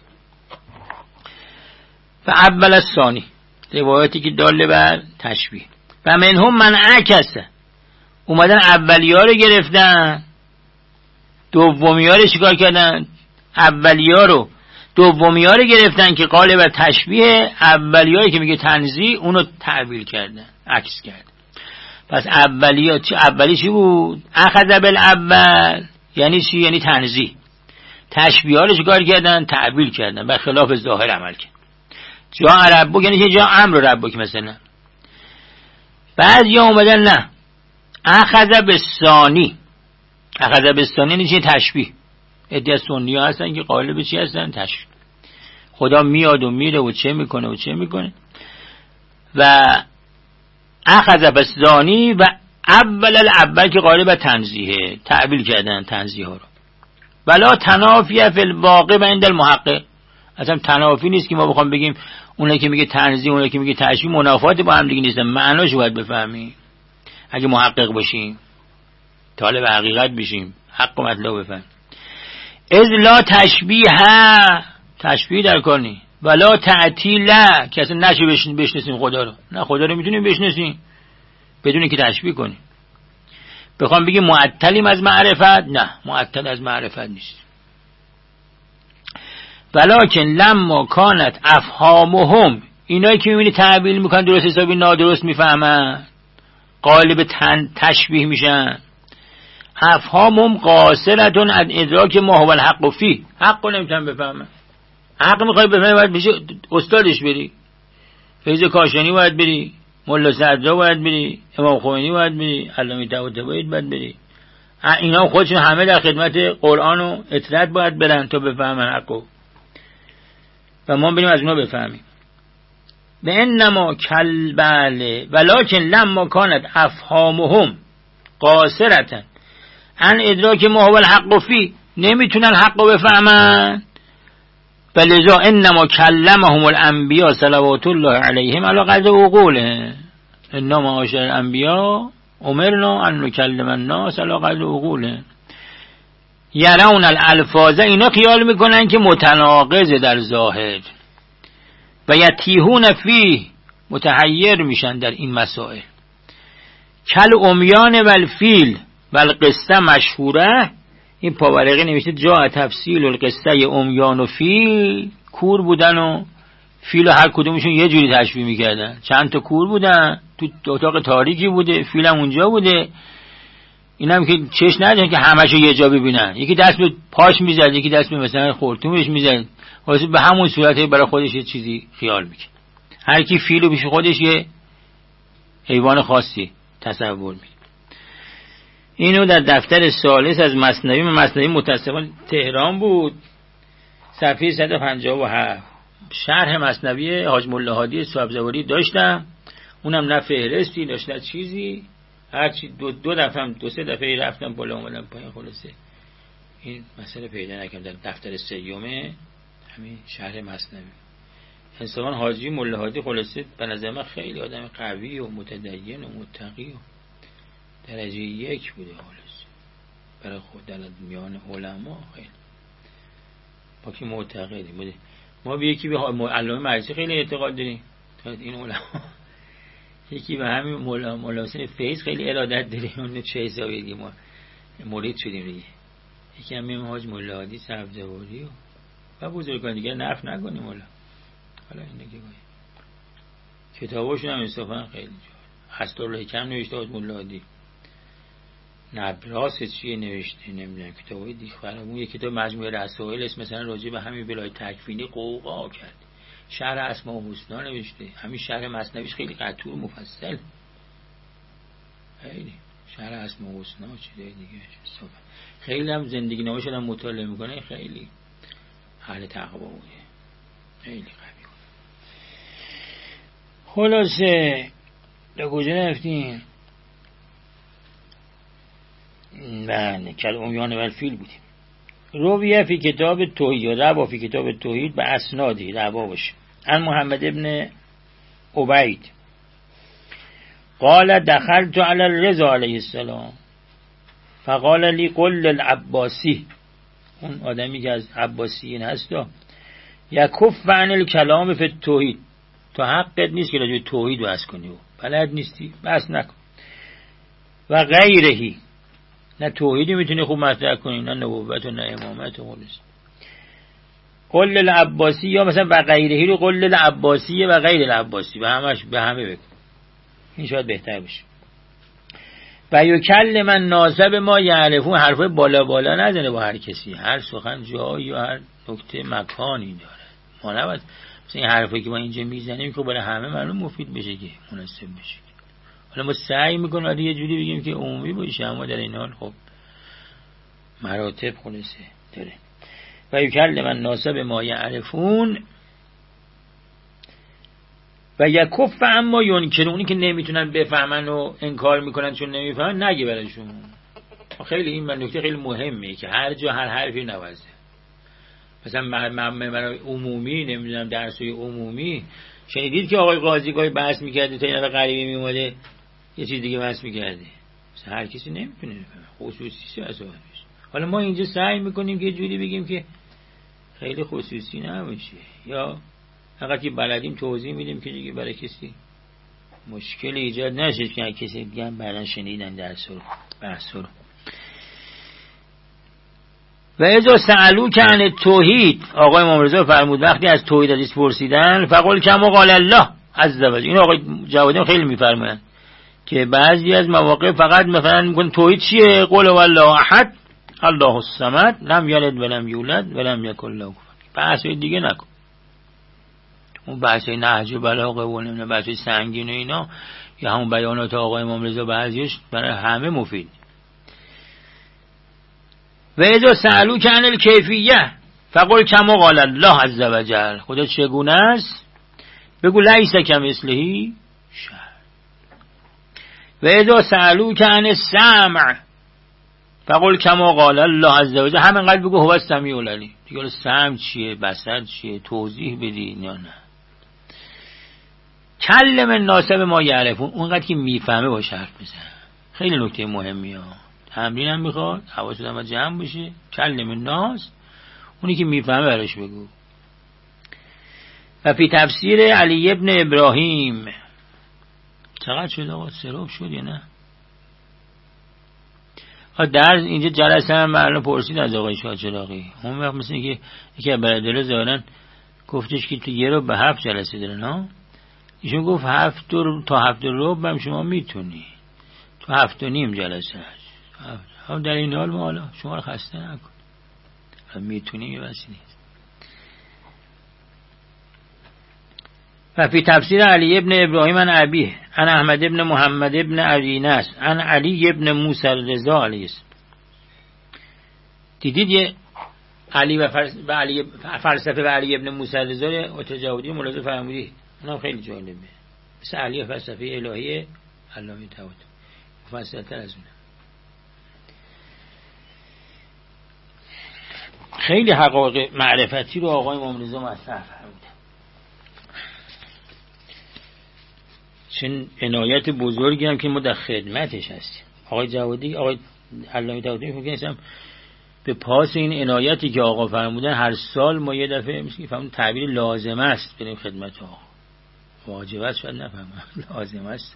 و اول ثانی روایتی که داله بر تشبیه. و منهم من عکسه، اومدن اولیار رو گرفتن، دومیار رو چیکار کردن؟ اولیار رو دومیار رو گرفتن که قالب بر تشبیه، اولیاری که میگه تنزیه اونو تعبیل کردن، عکس کردن. پس اولیار چی؟ اولی چی بود؟ اخذ بالاول یعنی چی؟ یعنی تنزیه. تشبیه ها رو چیکار کردن؟ تعبیل کردن، بر خلاف ظاهر عمل کردن. جا ربک یعنی چه؟ جا امر ربک مثلا. بعد یا اومدن نه، اخذ بالثانی. اخذ بالثانی یعنی چه؟ تشبیه. ادعا سنی ها هستن که قالب چی هستن؟ تشبیه. خدا میاد و میره و چه میکنه و چه میکنه. و اخذ بالثانی و اول الاول که قالب تنزیه، تعبیل کردن تنزیه ها رو. ولا تنافیه فی الواقع عند المحقق. اصلا تنافی نیست که ما بخوام بگیم اونایی که میگه تنزیه اونایی که میگه تشبیه منافات با هم دیگه نیستن، معناشو باید بفهمیم. اگه محقق باشیم، طالب حقیقت بشیم، حق و مطلب بفهمیم. اذ لا تشبیه، تشبیه در کار نی. ولا تعطیل، که اصلا نشه بشناسیم خدا رو. نه، خدا رو میتونیم بشناسیم بدون اینکه تشبیه کنیم. بخوام بگیم معطلیم از معرفت، نه، معطل از معرفت نیست. ولکن لما کانت افهامهم، اینایی که میبینی تعبیل میکنن درست حسابی نادرست میفهمن، قالب تن تشبیه میشن. افهامهم قاصرتون از ادراک ما هو الحق فی، حق رو نمیتونن بفهمن. حق میخوای بفهمی باید بشه استادش بری، فیض کاشانی باید بری، ملا صدرا باید بری، امام خمینی باید بری، علامه طباطبایی باید بری. اینا خودشون همه در خدمت قرآن و اطاعت باید برن تا بفهمن حقو، و ما بریم از اونا بفهمیم. به انما کل بله ولکن لما کانت افهامهم قاصرتن ان ادراک ما هو الحق فی، نمیتونن حق رو بفهمن. بلذا انما کلمهم الانبیاء صلوات الله علیهم علی قدر عقولهم. انما معاشر الانبیاء امرنا ان نکلم الناس علی قدر عقولهم. یرون الالفاظ، اینا خیال میکنن که متناقض در ظاهر، و یتیهون فیه، متحیر میشن در این مسائل. کل امیان و الفیل و القصه مشهوره. این پاورقی نوشته جا تفصیل القصه امیان و فیل، کور بودن و فیل و هر کدومشون یه جوری تشبیه میکردن. چند تا کور بودن، تو اتاق تاریکی بوده، فیل هم اونجا بوده. این هم که چش ندارن که همشو یه جا ببینن، یکی دست به پاش میزد، یکی دست به مثلا خورتومش میزد، واسه به همون صورت برای خودش یه چیزی خیال میکنه. هر کی فیلو پیش خودش یه حیوان خاصی تصور میکنه. اینو در دفتر ثالث از مثنوی، مثنوی متاسفانه تهران بود، صفحه صد و پنجاه و هفت. شرح مثنوی حاج ملا هادی صاحبزواری داشتم، اونم نه فهرستی داشت نه چیزی، هرچی دو, دو دفعه هم دو سه دفعه رفتم بالا اومدم پایین، خلاصه این مسئله پیدا نکردم. در دفتر سیومه همین شرح مثنوی. انصافا حاجی ملا هادی خلاصه به نظر من خیلی آدم قوی و متدین و متقی و درجه یک بوده، خلاصه برای خود در میان علما خیلی با که معتقدی بوده. ما به یکی به علامه مرسی خیلی اعتقاد داریم، این علما یکی به همین مولا مولا حسین فیض خیلی ارادت داریم، اون چه حسابی دیگه ما مرید شدیم دیگه. یکی هم میم حاج ملا هادی صاحبزواری و و بزرگان دیگه نرف نکنیم مولا. حالا این دیگه باید کتاباشون هم انصافا خیلی جالب. اسطوره کم نوشته حاج ملا هادی، نبراس چیه نوشته نمیدونم، کتابای دیگه فرامون. یک کتاب مجموعه رسائل اسم مثلا راجع به همین ولایت تکوینی قوقا کرد، شرح اسماء و حسنا نوشته، همین شرح مثنویش خیلی قطور مفصل، خیلی شرح اسماء و حسنا چیزای دیگه صحبت. خیلی هم زندگی نامه شدم مطالعه میکنه، خیلی اهل تقوا بوده، خیلی قوی بود. خلاصه تا کجا رفتیم؟ بله کالعمیان والفیل بودیم. رویه فی کتاب توحید یا روا فی کتاب توحید به اسنادی روا باشه. عن محمد ابن عبید قال دخلت علی الرضا علیه السلام فقال لی قل العباسی، اون آدمی که از عباسیین هست، یکف عن الکلام فی التوحید، تو حقت نیست که راجع توحید بحث کنی، بلد نیستی بحث نکن، و غیرهی، نه توحیدی میتونی خوب مطرح کنی نه نبوت و نه امامت و خلاص. قل العباسی یا مثلا و غیرهی رو قل العباسی و غیر العباسی به همش به همه بگو، این شاید بهتر بشه. و یکلم الناس بما یعرفون، حرفای بالا بالا نزنه با هر کسی، هر سخن جایی یا هر نکته مکانی داره. ما نباید مثلا این حرفایی که ما اینجا میزنیم که برای همه معلوم مفید بشه که مناسب بشه. حالا ما سعی میکنیم یه جوری بگیم که عمومی باشه، اما در این حال خب مراتب خلاصه داره. و یکلم الناس بما یعرفون و یکف اما ینکرون، اونی که نمیتونن بفهمن و انکار میکنن چون نمیفهمن نگه براشون. خیلی این نکته خیلی مهمه که هر جا هر حرفی نوازه. مثلا برای عمومی نمیدونم درسای عمومی شنیدید که آقای قاضی گاهی بحث میکرده تا این آقای غریبی میومده یه چیز دیگه بحث میکرده، مثلا هر کسی نمیتونه بفهمه، خصوصی است. حالا ما اینجا سعی میکنیم که یه جوری بگیم که خیلی خصوصی نباشه، یا فقط که بلدیم توضیح میدیم که دیگه برای کسی مشکل ایجاد نشه که کسی دیگه هم بعداً شنیدن درس رو بحث رو. و اذا سألو که عن توحید، آقای امام رضا فرمود وقتی از توحید حدیث پرسیدن فقل کما قال الله عز وجل، این آقای جوادی خیلی میفرمایند که بعضی از مواقع فقط مثلا میگن توحید چیه، قل هو الله احد الله الصمد لم یلد ولم یولد ولم یکن له کفوا، بحث دیگه نکن. اون بحث نهج و بلاغه و نمیدونم بحث سنگین و اینا یا همون بیانات آقای امام رضا بعضیش برای همه مفید. و اذا سألو که عن الکیفیه فقل کما قال الله عز وجل، خدا چگونه است بگو لیس کمثله شیء. و اذا سألو که عن السمع فقل کما قال الله عز وجل، همین قلب بگو هو السمیع العلیم. دیگه سمع چیه، بصر چیه، توضیح بدی یا نه. کلم الناس بما یعرفون، اونقدر که میفهمه باشه حرف بزن. خیلی نکته مهمیه، تمرین هم میخواد، حواست هم جمع بشه. کلم الناس، اونی که میفهمه براش بگو. و فی تفسیر علی ابن ابراهیم، چقدر شد آقا، سراب شد یا نه؟ در اینجا جلسه هم معلوم پرسید از آقای شاه چراغی، اون وقت مثل که یکی از برادرها ظاهرا گفتش که تو یه رو به هفت جلسه داره نه، ایشون گفت هفت رو تا هفت رو هم شما میتونی، تو هفت و نیم جلسه هست. هم در این حال ما حالا شما رو خسته نکن، میتونیم یه بسی نیست. و فی تفسیر علی ابن ابراهیم عن ابیه عن احمد ابن محمد ابن ابی نصر عن علی ابن موسی الرضا علیه السلام. دیدید یه علی و علی فلسفه و علی ابن موسی الرضا اتجاودی ملاحظه فرمودید، اونم خیلی جالبه، مثل علی فلسفه الهی علامه طحاوی مفصل‌تر از اونه. خیلی حقایق معرفتی رو آقای امام رضا مطرح فرمودن. چون عنایت بزرگی هم که ما در خدمتش هستیم. آقای جوادی، آقای علامه طحاوی میگن به پاس این عنایتی که آقا فرمودن هر سال ما یه دفعه میشه فهمون تعبیر لازمه است بریم خدمت آقا. واجب است شاید نفهمم، لازمه است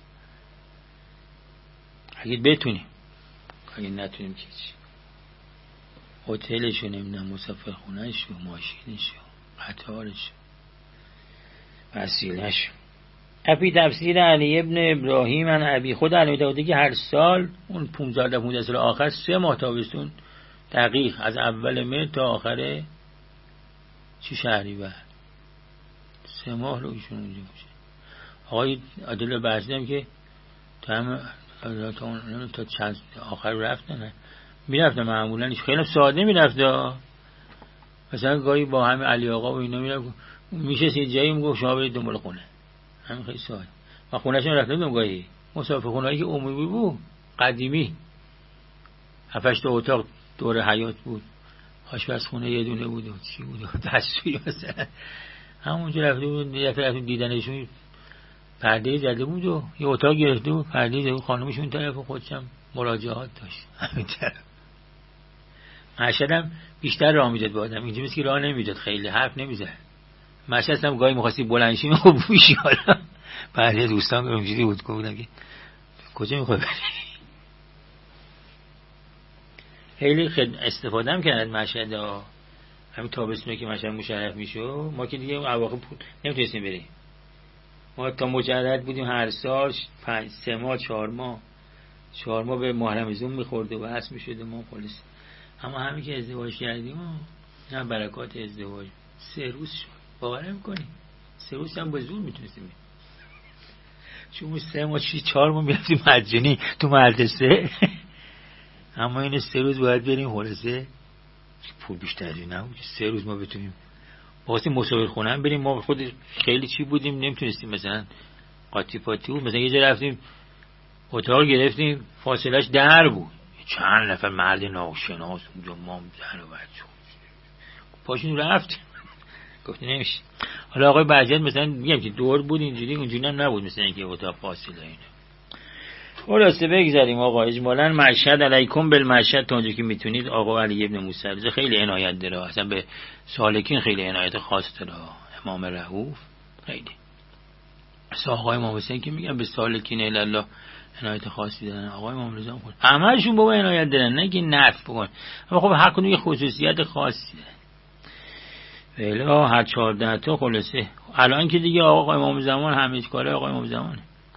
اگه بتونیم، اگه نتونیم که چی، هتلشو نمیدونم، مسافر خونهشو، ماشینشو، قطارشو، وسیلهشو. افی تفسیر علی ابن ابراهیم ان ابی، خود علی داوودی که هر سال اون پانزده پانزده سال آخر سه ماه تابستون دقیق از اول مه تا آخر چی شهریور سه ماه رو ایشون اونجا باشه. آقای عادل بزرگی هم که تا هم تا, تا چند آخر رفتن میرفتن، معمولا خیلی ساده میرفته، مثلا گاهی با همه علی آقا و اینا میرفت میشه سی جایی میگفت شما برید دنبال خونه، همین خیلی ساده. و خونهش هم رفته بودم گاهی مسافر خونهایی که عمومی بود قدیمی، هفتش تا اتاق دور حیات بود، آشپزخونه یه دونه بود و چی بود و دستشویی مثلا همونجا رفته بود، یه دفعه رفتیم دیدنشون پرده زده بود و یه اتاق گرفته بود پرده زده بود، خانومشون طرف و خودشم مراجعات داشت همین طرف. مشهدم بیشتر راه میداد با آدم، اینجا مثل که راه نمیداد، خیلی حرف نمیزد. مشهد هم گاهی میخواستی بلنشی میخواب بوشی، حالا بعد دوستان اونجوری بود گفتم که کجا میخوای بری. خیلی خد... استفاده هم کردن مشهد ها، همین تابستونه که مشهد مشرف میشو، ما که دیگه اواخر نمیتونستیم بریم، ما تا مجرد بودیم هر سال پنج سه ماه چهار ماه چهار ماه به محرم زوم میخورده و حس میشده ما خالص. اما همین که ازدواج کردیم نه برکات ازدواج سه روز شد، باور نمی‌کنی سه روز هم با زور میتونستیم بریم، چون سه ماه چی چهار ماه میرفتیم مجانی تو مدرسه اما این سه روز باید بریم خلاصه پول بیشتری نبود، سه روز ما بتونیم واسه مسافر خونه هم بریم. ما خود خیلی چی بودیم نمیتونستیم، مثلا قاطی پاتی بود، مثلا یه جا رفتیم اتاق گرفتیم فاصلش در بود، چند نفر مرد ناشناس اونجا، ما زن و بچه پاشون رفت گفت نمیشه. حالا آقای بهجت مثلا میگم که دور بود اینجوری اونجوری هم نبود، مثلا اینکه اتاق فاصله اینه. خلاصه بگذاریم آقا اجمالاً مشهد علیکم بالمشهد تا اونجا که میتونید. آقا علی ابن موسی الرضا خیلی عنایت داره، اصلا به سالکین خیلی عنایت خاص داره. امام رؤوف خیلی اصلا آقای امام حسین که میگن به سالکین الی الله عنایت خاصی دارن، آقای امام رضا خود همه‌شون بابا عنایت دارن، نه که نفع بکن، اما خب هر کدوم یه خصوصیت خاصی داره. ولی هر چهارده تا خلاصه الان که دیگه آقا امام زمان همه کاره آقا امام زمانه.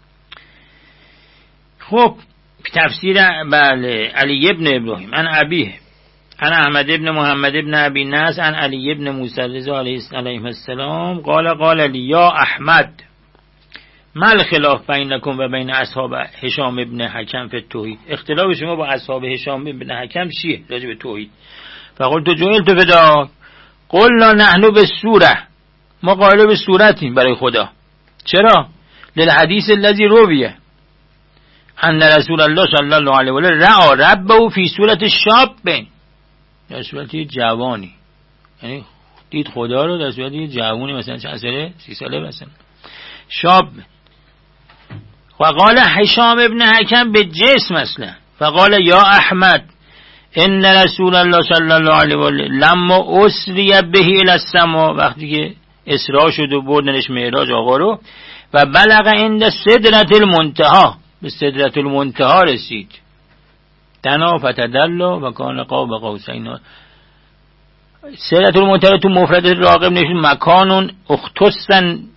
خب تفسیر بله علی ابن ابراهیم عن ابیه عن احمد ابن محمد ابن ابی نصر عن علی ابن موسی الرضا علیه السلام قال قال لی یا احمد ما الخلاف بینکم و بین اصحاب هشام ابن حکم فی التوحید، اختلاف شما با اصحاب هشام ابن حکم چیه راجع به توحید؟ فقلت جعلت فدا قلنا نحن بالسوره، ما قائل به صورتیم برای خدا. چرا؟ للحدیث الذی رویه ان رسول الله صلی الله علیه و آله رأى ربه فی صورت شاب، در صورت جوانی، یعنی دید خدا رو در صورت جوانی، مثلا چند ساله؟ سی ساله مثلا شاب. وقال هشام ابن حکم به جسم اصلا، فقال یا احمد ان رسول الله صلی الله علیه و آله لما اسری به الی السما، وقتی که اسرا شد و بردنش معراج آقا رو، و بلغ عند سدرة المنتهى، به سدرة المنتهى رسید، دنا فتدلا و کان قاب قوسین. سدرة المنتهى تو مفرد راغب نشون مکان اختص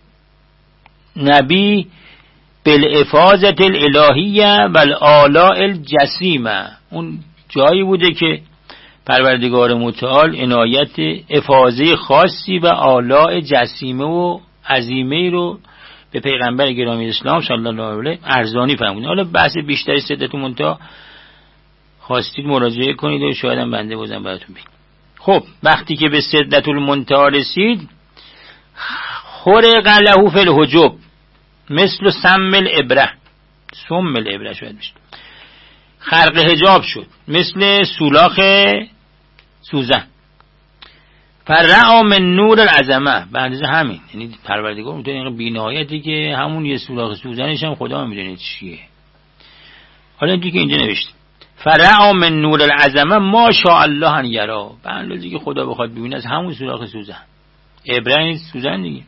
نبی بالافاظه الالهیه و الالاء الجسیمه، اون جایی بوده که پروردگار متعال عنایت افاظه خاصی و آلاء جسیمه و عظیمه رو به پیغمبر گرامی اسلام صلی الله علیه ارزانی فرمودن. حالا بحث بیشتری سدت المنتهی خواستید مراجعه کنید و شاید هم بنده بازم براتون بگم. خب وقتی که به سدت المنتهی رسید، خرق له فی الحجب مثل سم الابره، سم الابره شاید میشه، خرق حجاب شد مثل سولاخ سوزن. فرعا من نور العظمه، به اندازه همین، یعنی پروردگار میتونه بی‌نهایتی که همون یه سولاخ سوزنش هم خدا میدونه چیه. حالا دیگه اینجا نوشته فرعا من نور العظمه ما شاء الله ان یرا، به اندازه که خدا بخواد ببینه از همون سولاخ سوزن. ابره سوزن دیگه.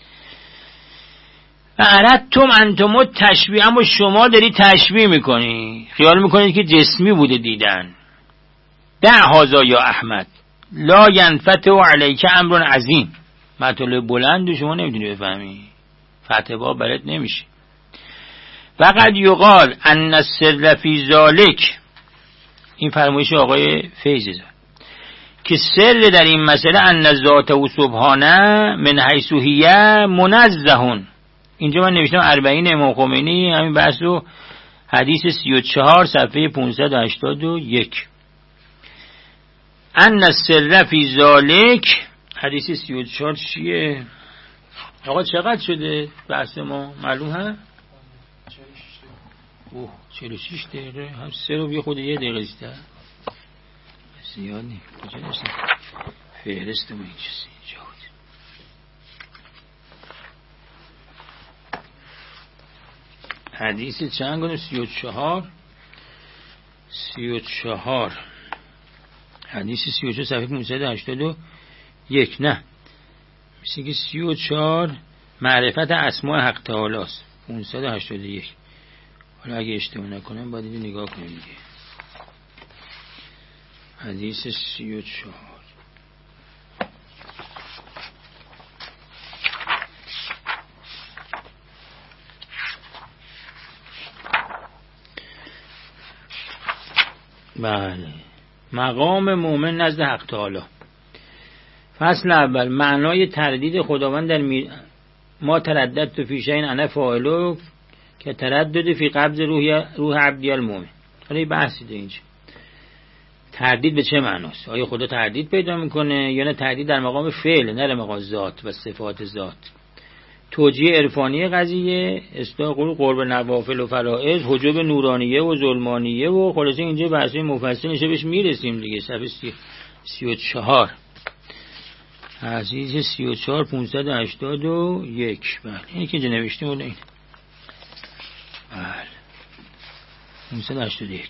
و اردتم انتم تشبیه، اما شما داری تشبیه میکنی، خیال میکنید که جسمی بوده دیدن. دع هذا یا احمد لا ینفتح علیک امر عظیم، مطلب بلند و شما نمیتونی بفهمی، فتح باب برات نمیشه. وقد یقال ان السر فی ذلک، این فرمایش آقای فیض که سر در این مسئله ان ذات و سبحانه من حیث هی منزه. اینجا من نوشتم اربعین امام خمینی، همین بحث رو حدیث سی و چهار صفحه پانصد و هشتاد و یک. ان السر فی ذلک، حدیث سی و چهار چیه؟ آقا چقدر شده بحث ما معلوم هست؟ اوه چهل و شش دقیقه، هم سه رو بیا خود یه دقیقه ایسته زیاد نیم. کجا نشتم فهرست ما این چیزی اینجا بود. حدیث چند گونه؟ سی و چهار سی و چهار حدیث سی و چهار صفحه پانصد و هشتاد و یک. نه مثل که سی و چهار معرفت اسماء حق تعالی است، پانصد و هشتاد و یک. حالا اگه اشتباه نکنم باید اینو نگاه کنیم دیگه. حدیث سی و چهار بله، مقام مؤمن نزد حق تعالی. فصل اول، معنای تردید خداوند در می... ما ترددت فی شیء انا فاعله که تردد فی قبض روح روح عبدی المؤمن. حالا این بحثی ده اینجا، تردید به چه معناست؟ آیا خدا تردید پیدا میکنه یا نه تردید در مقام فعل نه در مقام ذات و صفات ذات؟ توجیه عرفانی قضیه، اصلاح قرب نوافل و فرائض، حجب نورانیه و ظلمانیه و خلاصه اینجا بحثی مفصل میشه، بهش میرسیم دیگه. صفحه سی و چهار حدیث سی و چهار پانصد و هشتاد و یک. بله این که اینجا نوشتیم ولی این بله پانصد و هشتاد و یک.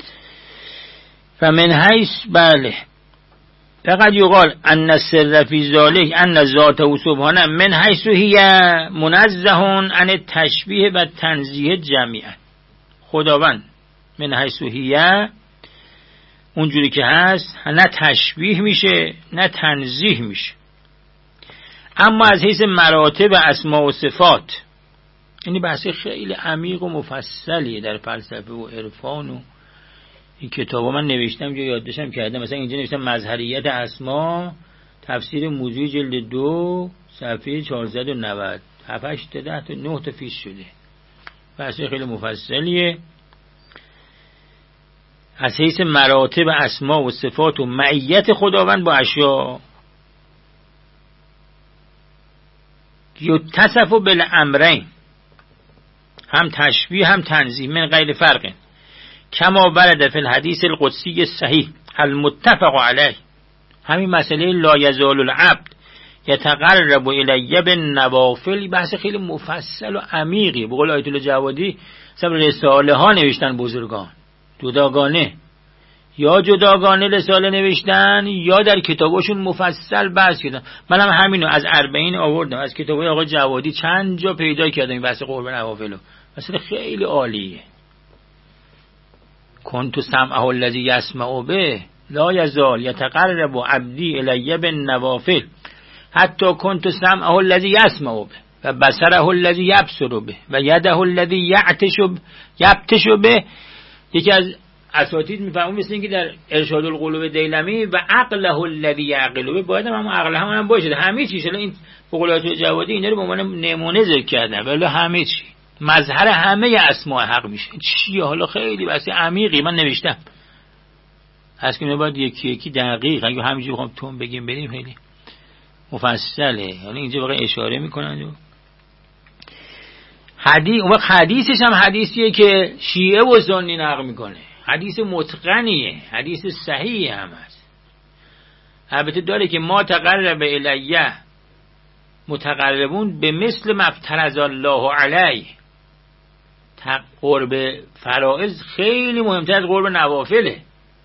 و من حیث بله فقط یقال ان السر فی ذلک ان ذات و سبحانه من حیث هی منزه عن التشبیه و تنزیه جمیعا. خداوند من حیث هی اونجوری که هست نه تشبیه میشه نه تنزیه میشه، اما از حیث مراتب اسما و صفات، یعنی بحث خیلی عمیق و مفصلیه در فلسفه و عرفان و این کتابا من نوشتم یا یادداشتم کردم. مثلا اینجا نوشتم مظهریت اسما، تفسیر موضوعی جلد دو صفحه چهارصد و نود، هفت هشت ده تا نه تا فیش شده. بحث خیلی مفصلیه از حیث مراتب اسما و صفات و معیت خداوند با اشیاء. یتصف بالامرین، هم تشبیه هم تنزیه، من غیر فرق، کما ورد فی الحدیث القدسی صحیح المتفق علیه. همین مسئله لا یزال العبد یتقرب الی بالنوافل، بحث خیلی مفصل و عمیقی. به قول آیت الله جوادی سب رساله ها نوشتن بزرگان، جداگانه یا جداگانه رساله نوشتن یا در کتاباشون مفصل بحث کردن. منم هم همینو از اربعین آوردم، از کتابای آقای جوادی چند جا پیدا کردم این بحث قرب نوافل، مثلا خیلی عالیه. کنت سمعه الذی یسمع به لا یزال یتقرب عبدی الی بالنوافل حتی کنت سمعه الذی یسمع به و بصره الذی یبصر به و یده الذی یعطش یبطش به. یکی از اساتید میفهمون مثل اینکه در ارشاد القلوب دیلمی و عقله الذی یعقله باید هم عقل هم, هم باشه همه چیز. الان این فقولات جوادی اینا رو به عنوان نمونه ذکر کردن ولی همه چی مظهر همه اسماء حق میشه. چیه حالا خیلی بحث عمیقی من نوشتم هست که باید یکی یکی دقیق اگه همینجوری بخوام تون بگیم بریم خیلی مفصله. یعنی اینجا واقعا اشاره میکنن حدیث. اون وقت حدیثش هم حدیثیه که شیعه و سنی نقل میکنه، حدیث متقنیه، حدیث صحیح هم هست. البته داره که ما تقرب الیه متقربون به مثل مفترض الله علیه. قرب فرائض خیلی مهمتر از قرب نوافله.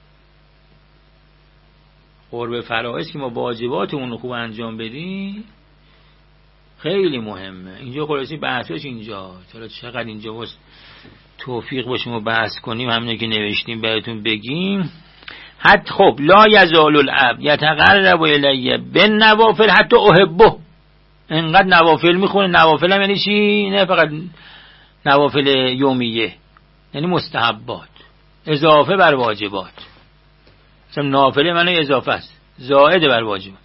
قرب فرائض که ما واجباتمون رو خوب انجام بدیم خیلی مهمه. اینجا خلاصی بحثش اینجا چرا چقدر اینجا واسه توفیق باشیم و بحث کنیم همینه که نوشتیم براتون بگیم. حتی خب لا یزال العبد یتقرب الیه بالنوافل حتی احبه. اینقدر نوافل میخونه. نوافل هم یعنی چی؟ نه فقط نوافل یومیه، یعنی مستحبات اضافه بر واجبات. مثلا نافله معنی اضافه است، زائد بر واجبات.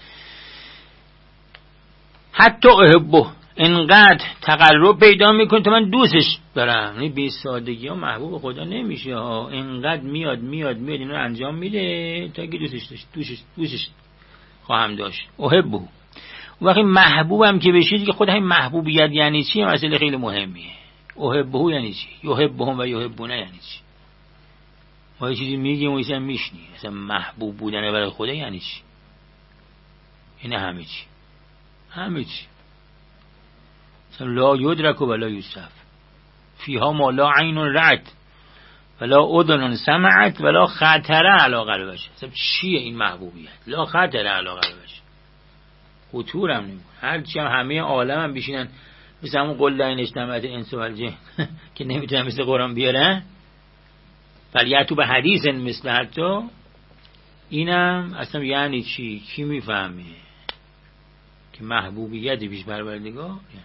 حتی احبه، اینقدر تقرب پیدا میکنه تا من دوستش دارم. یعنی بی سادگی ها محبوب خدا نمیشه ها. اینقدر میاد میاد میاد اینو انجام میده تا که دوستش داشت دوستش دوستش خواهم داشت. احبه. اون وقتی محبوبم که بشید که خود همین محبوبیت یعنی چی مسئله خیلی مهمیه. احبه یعنی چی؟ یحبهم و یحبونه یعنی چی؟ ما یه چیزی میگیم و یه چیزی میشنی. مثلا محبوب بودن برای خدا یعنی چی؟ اینه همه چی همه چی. مثلا لا یدرک و لا یوسف فیها ما لا عین رأت ولا اذن سمعت ولا خطر علی قلبش. مثلا چیه این محبوبیت؟ لا خطر علی قلبش. خطور هم نمیکنه. هرچی هم همه عالم هم بشینن مثل همون قل لئن اجتمعت الانس والجن که نمیتونن مثل قرآن بیارن فلیأتوا به حدیث مثل حتی. اینم اصلا یعنی چی؟ کی میفهمه که محبوبیت پیش پروردگار یعنی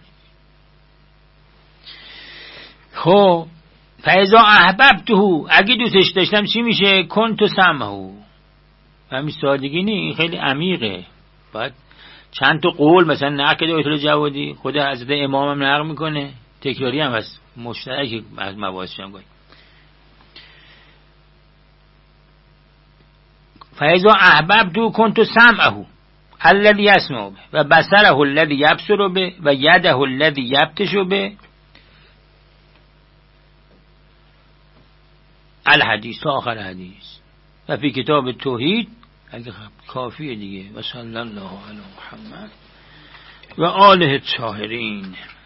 خب فاذا احببته اگه دوستش داشتم چی میشه؟ کنت سمعه. همین سادگی نی، خیلی عمیقه. باید چند تا قول مثلا نقل آیت الله جوادی خود حضرت امام هم نقل میکنه، تکراری هم هست، مشترک از مواردش هم گفت. فاذا احببته کنت سمعه الذي يسمع به و بصره الذي يبصر به و يده الذي يبطش به. الحدیث تا آخر حدیث. و فی کتاب توحید اگه کافیه دیگه. و صلی الله علی محمد و آله الطاهرین.